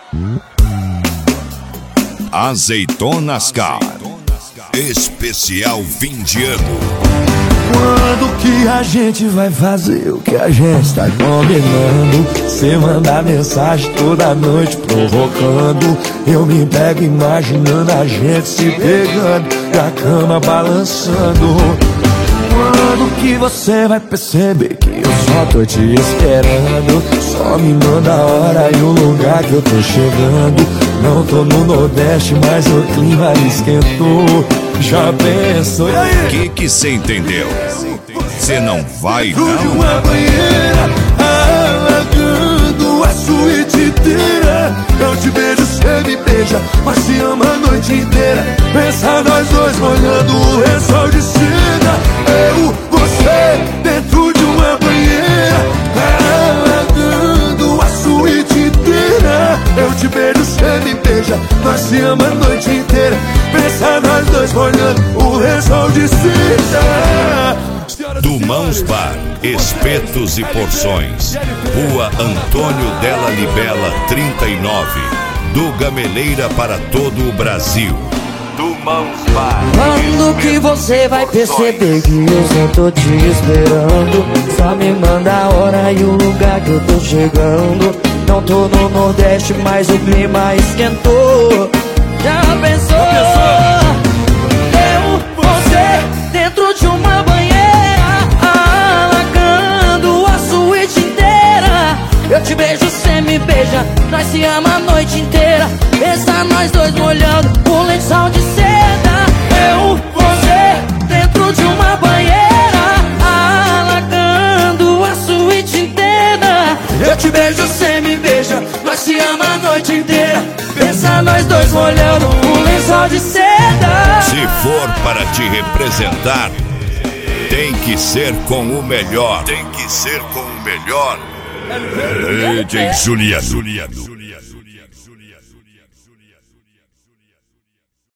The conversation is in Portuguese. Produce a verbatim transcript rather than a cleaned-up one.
Azeitonas Car, especial fim de ano. Quando que a gente vai fazer o que a gente tá combinando? Cê manda mensagem toda noite provocando. Eu me pego imaginando a gente se pegando e a cama balançando. Quando que você vai perceber que eu só tô te esperando? Só me manda a hora e o lugar que eu tô chegando. Não tô no Nordeste, mas o clima esquentou. Já pensou? O que que cê entendeu? Cê não vai Dentro não? de uma banheira, alagando a suíte inteira. Eu te beijo, cê me beija, mas se ama a noite inteira. Pensa nós dois molhando o lençol de seda. Eu, você, dentro de uma banheira, alagando a suíte inteira. Eu te beijo, cê me beija, nós se ama a noite inteira. Pensa nós dois molhando o lençol de seda. Do Mãos Bar, espetos e porções. Rua Antônio Della Libela, trinta e nove. Do Gameleira para todo o Brasil. Do Mãos Bar. Quando que você vai perceber que eu só tô te esperando? Só me manda a hora e o lugar que eu tô chegando. Não tô no Nordeste, mas o clima esquentou. Já pensou? Eu, você, dentro de uma banheira, alagando a suíte inteira. Eu te beijo, cê me beija, nós se ama a noite inteira. Pensa nós dois molhando o lençol de seda. Eu, você, dentro de uma banheira, alagando a suíte inteira. Eu te beijo, cê me beija, nós se ama a noite inteira. Pensa nós dois molhando o lençol de seda. Se for para te representar, tem que ser com o melhor. Tem que ser com o melhor. D J Juliano.